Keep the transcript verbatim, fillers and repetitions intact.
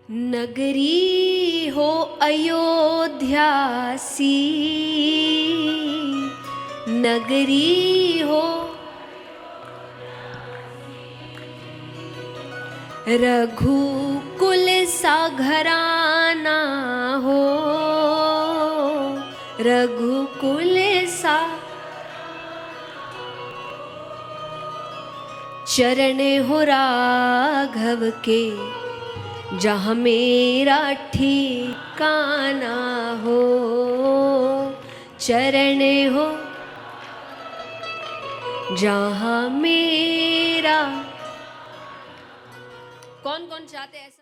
नगरी हो अयोध्या सी, नगरी हो रघुकुल सा घराना हो, रघुकुल सा चरण हो राघव के, जहाँ मेरा ठिकाना हो, चरण हो जहाँ मेरा। कौन कौन चाहते हैं ऐसा?